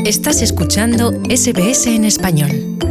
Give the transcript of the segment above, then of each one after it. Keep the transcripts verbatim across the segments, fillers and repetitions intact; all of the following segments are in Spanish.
Estás escuchando S B S en español.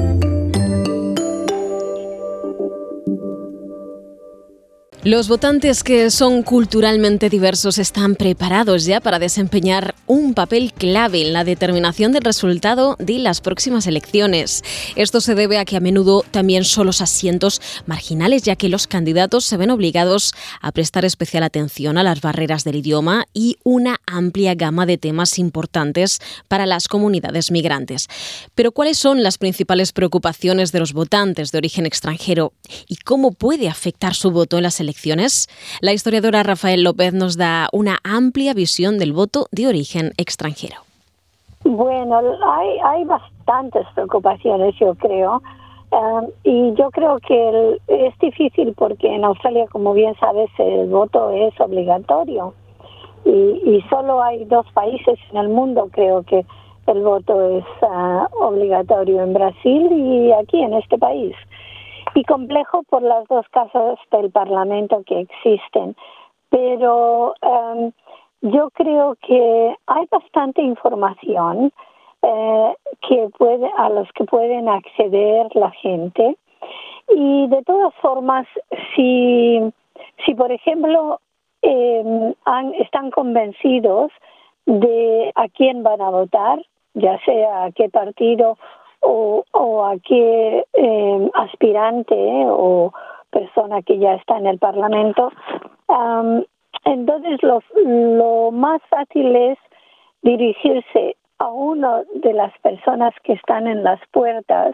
Los votantes que son culturalmente diversos están preparados ya para desempeñar un papel clave en la determinación del resultado de las próximas elecciones. Esto se debe a que a menudo también son los asientos marginales, ya que los candidatos se ven obligados a prestar especial atención a las barreras del idioma y una amplia gama de temas importantes para las comunidades migrantes. Pero ¿cuáles son las principales preocupaciones de los votantes de origen extranjero y cómo puede afectar su voto en las elecciones? La historiadora Rafael López nos da una amplia visión del voto de origen extranjero. Bueno, hay, hay bastantes preocupaciones, yo creo. Um, y yo creo que el, es difícil porque en Australia, como bien sabes, el voto es obligatorio. Y, y solo hay dos países en el mundo, creo que el voto es uh, obligatorio, en Brasil y aquí en este país. Y complejo por las dos casas del Parlamento que existen. Pero um, yo creo que hay bastante información eh, que puede, a los que pueden acceder la gente. Y de todas formas, si, si por ejemplo, eh, han, están convencidos de a quién van a votar, ya sea a qué partido o, o a qué eh, aspirante eh, o persona que ya está en el Parlamento, um, entonces lo, lo más fácil es dirigirse a una de las personas que están en las puertas,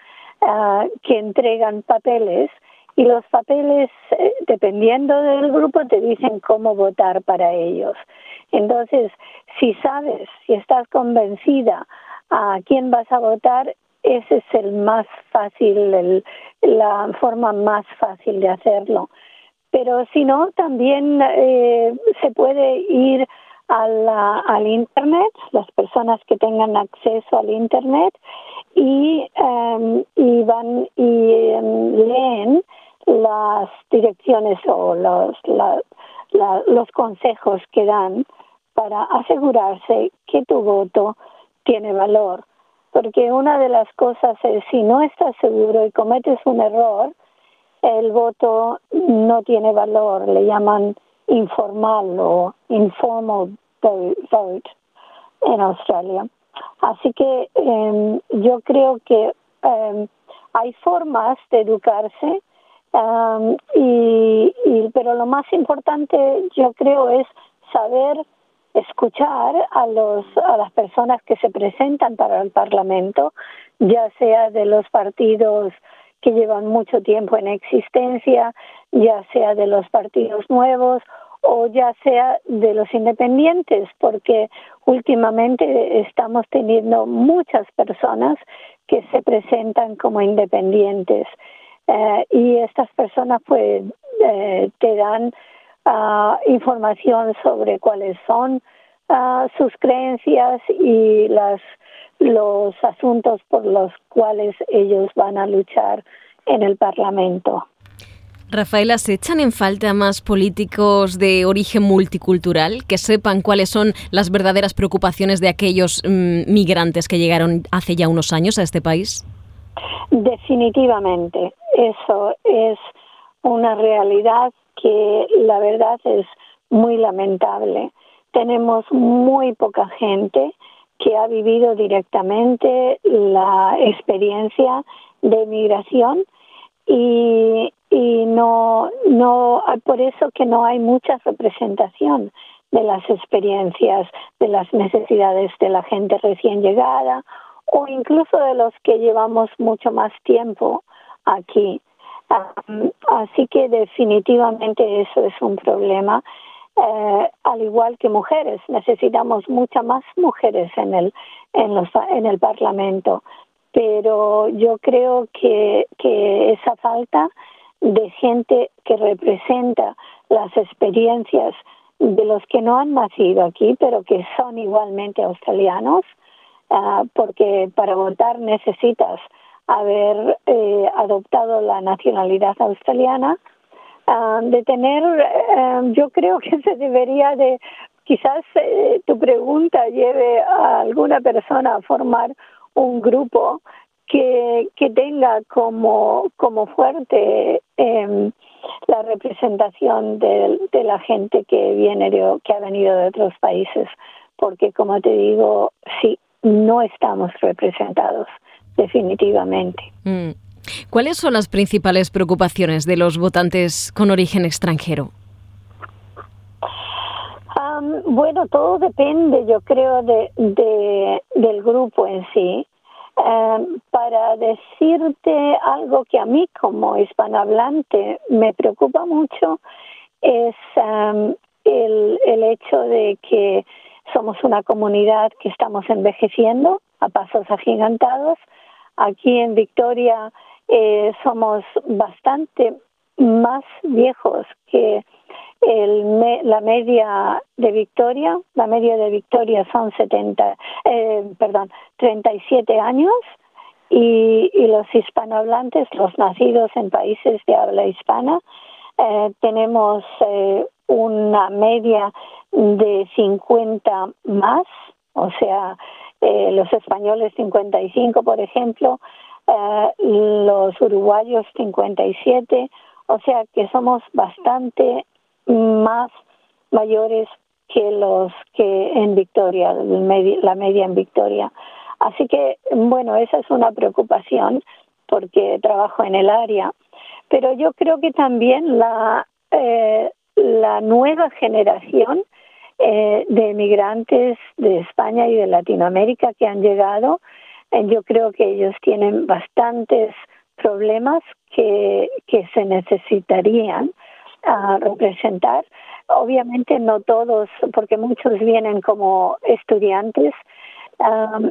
uh, que entregan papeles, y los papeles, eh, dependiendo del grupo, te dicen cómo votar para ellos. Entonces, si sabes, si estás convencida a quién vas a votar, ese es el más fácil, el, la forma más fácil de hacerlo. Pero si no, también eh, se puede ir a la, al Internet, las personas que tengan acceso al Internet, y, um, y van y um, leen las direcciones o los, la, la, los consejos que dan para asegurarse que tu voto tiene valor. Porque una de las cosas es, si no estás seguro y cometes un error, el voto no tiene valor, le llaman informal o informal vote en Australia. Así que eh, yo creo que eh, hay formas de educarse, um, y, y, pero lo más importante yo creo es saber escuchar a los a las personas que se presentan para el Parlamento, ya sea de los partidos que llevan mucho tiempo en existencia, ya sea de los partidos nuevos o ya sea de los independientes, porque últimamente estamos teniendo muchas personas que se presentan como independientes, eh, y estas personas pues eh, te dan Uh, información sobre cuáles son uh, sus creencias y las los asuntos por los cuales ellos van a luchar en el Parlamento. Rafaela, ¿se echan en falta más políticos de origen multicultural que sepan cuáles son las verdaderas preocupaciones de aquellos mmm, migrantes que llegaron hace ya unos años a este país? Definitivamente, eso es una realidad que la verdad es muy lamentable. Tenemos muy poca gente que ha vivido directamente la experiencia de migración y, y no, no, por eso que no hay mucha representación de las experiencias, de las necesidades de la gente recién llegada o incluso de los que llevamos mucho más tiempo aquí. Um, así que definitivamente eso es un problema, eh, al igual que mujeres. Necesitamos muchas más mujeres en el en los en el Parlamento, pero yo creo que que esa falta de gente que representa las experiencias de los que no han nacido aquí, pero que son igualmente australianos, uh, porque para votar necesitas haber eh, adoptado la nacionalidad australiana, uh, de tener, uh, yo creo que se debería de quizás eh, tu pregunta lleve a alguna persona a formar un grupo que, que tenga como, como fuerte eh, la representación de, de la gente que viene de, que ha venido de otros países, porque como te digo, sí, no estamos representados definitivamente. Mm. ¿Cuáles son las principales preocupaciones de los votantes con origen extranjero? Um, bueno, todo depende, yo creo, de, de del grupo en sí. Um, para decirte algo que a mí como hispanohablante me preocupa mucho es um, el, el hecho de que somos una comunidad que estamos envejeciendo a pasos agigantados. Aquí en Victoria eh, somos bastante más viejos que el me, la media de Victoria. La media de Victoria son setenta, eh, perdón, treinta y siete años y, y los hispanohablantes, los nacidos en países de habla hispana, eh, tenemos eh, una media de cincuenta más, o sea, eh, los españoles cincuenta y cinco, por ejemplo, eh, los uruguayos cincuenta y siete, o sea que somos bastante más mayores que los que en Victoria, la media en Victoria. Así que, bueno, esa es una preocupación porque trabajo en el área, pero yo creo que también la eh, la nueva generación eh, de emigrantes de España y de Latinoamérica que han llegado, eh, yo creo que ellos tienen bastantes problemas que, que se necesitarían uh, representar. Obviamente no todos, porque muchos vienen como estudiantes, um,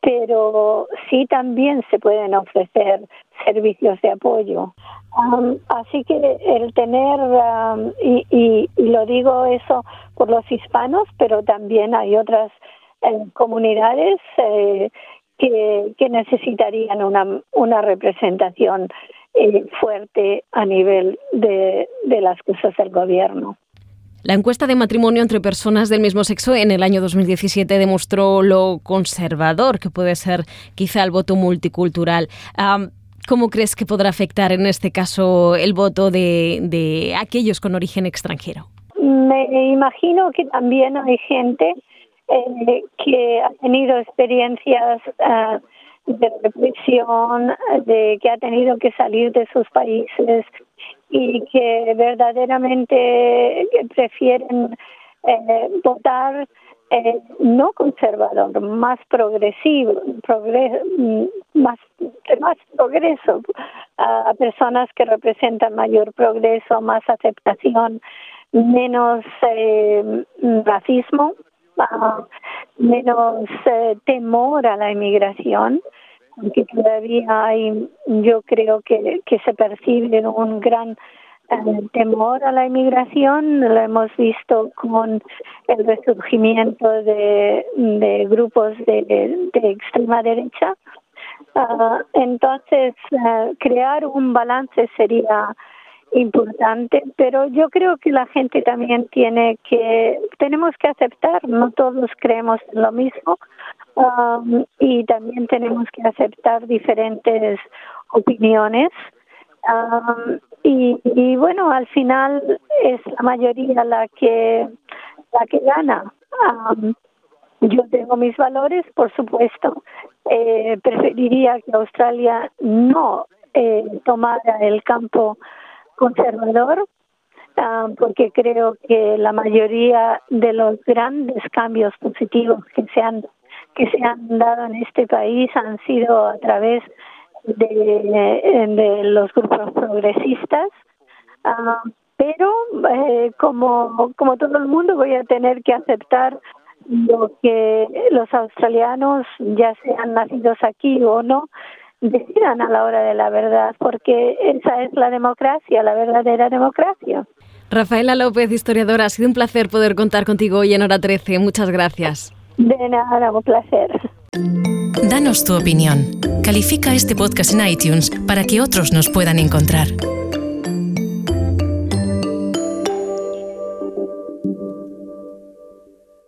pero sí también se pueden ofrecer servicios de apoyo. Um, así que el tener, um, y, y, y lo digo eso por los hispanos, pero también hay otras eh, comunidades eh, que, que necesitarían una, una representación eh, fuerte a nivel de, de las cosas del gobierno. La encuesta de matrimonio entre personas del mismo sexo en el año dos mil diecisiete demostró lo conservador que puede ser quizá el voto multicultural. Um, ¿Cómo crees que podrá afectar en este caso el voto de, de aquellos con origen extranjero? Me imagino que también hay gente eh, que ha tenido experiencias uh, de represión, de que ha tenido que salir de sus países y que verdaderamente prefieren eh, votar eh, no conservador, más progresivo, progreso, más, más progreso, a, a personas que representan mayor progreso, más aceptación, menos eh, racismo, uh, menos eh, temor a la inmigración, aunque todavía hay, yo creo que, que se percibe un gran eh, temor a la inmigración. Lo hemos visto con el resurgimiento de, de grupos de, de extrema derecha. Uh, entonces, uh, crear un balance sería importante, pero yo creo que la gente también tiene que, tenemos que aceptar, no todos creemos en lo mismo, um, y también tenemos que aceptar diferentes opiniones, um, y, y bueno, al final es la mayoría la que la que gana. Um, yo tengo mis valores, por supuesto, eh, preferiría que Australia no eh, tomara el campo conservador, uh, porque creo que la mayoría de los grandes cambios positivos que se han que se han dado en este país han sido a través de, de los grupos progresistas, uh, pero eh, como como todo el mundo voy a tener que aceptar lo que los australianos, ya sean nacidos aquí o no, decidan a la hora de la verdad, porque esa es la democracia, la verdadera democracia. Rafaela López, historiadora, ha sido un placer poder contar contigo hoy en Hora trece. Muchas gracias. De nada, un placer. Danos tu opinión. Califica este podcast en iTunes para que otros nos puedan encontrar.